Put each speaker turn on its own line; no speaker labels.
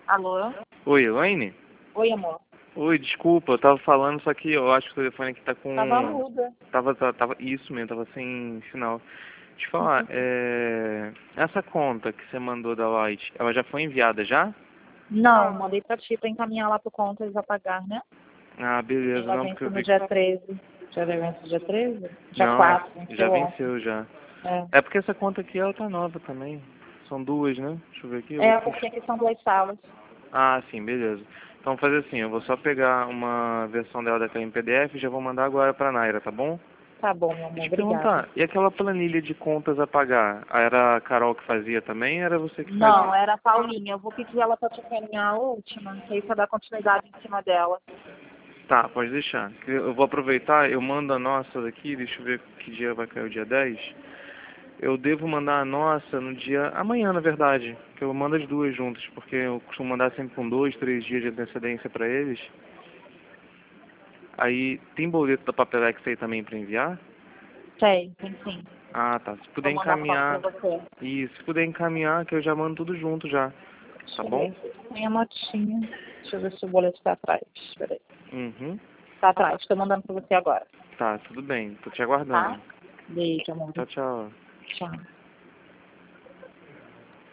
Alô?
Oi, Elaine?
Oi, amor.
Oi, desculpa, eu tava falando, só que eu acho que o telefone aqui tá com...
Tava muda.
Tava, isso mesmo, tava sem sinal. Deixa eu falar, essa conta que você mandou da Light, ela já foi enviada já?
Não, mandei pra ti pra encaminhar lá pro conta eles a pagar, né?
Ah, beleza,
Já
não, porque
vence
eu
no
vi...
dia 13. Já vence no dia 13? Dia
Não,
4,
já
venceu ontem.
venceu já.
É.
É porque essa conta aqui, ela tá nova também. São duas, né? Deixa eu ver aqui. Eu vou...
Porque aqui são 2 salas.
Ah, sim, beleza. Então vou fazer assim, eu vou só pegar uma versão dela daquela em PDF e já vou mandar agora pra Naira, tá bom?
Tá bom, meu
Deixa
amor,
eu te
obrigada.
perguntar, e aquela planilha de contas a pagar? Era a Carol que fazia também ou era você que
Não,
fazia?
era a Paulinha. Eu vou pedir ela pra te encaminhar a última, que aí pra dar continuidade em cima dela.
Tá, pode deixar. Eu vou aproveitar, eu mando a nossa daqui, deixa eu ver que dia vai cair o dia 10. Eu devo mandar a nossa no dia... amanhã, na verdade, que eu mando as duas juntas, porque eu costumo mandar sempre com 2, 3 dias de antecedência pra eles. Aí, tem boleto da Papelex aí também pra enviar?
Tem sim.
Ah, tá. Se puder
Vou mandar foto
encaminhar...
pra você.
Isso, se puder encaminhar, que eu já mando tudo junto já. Tá
Deixa eu ver
bom?
aqui. Tem a motinha. Deixa eu ver se o boleto tá atrás. Peraí.
Uhum.
Tá atrás, tô mandando pra você agora.
Tá, tudo bem. Tô te aguardando.
Tá? Beijo, amor.
Tchau, tchau.
Tchau.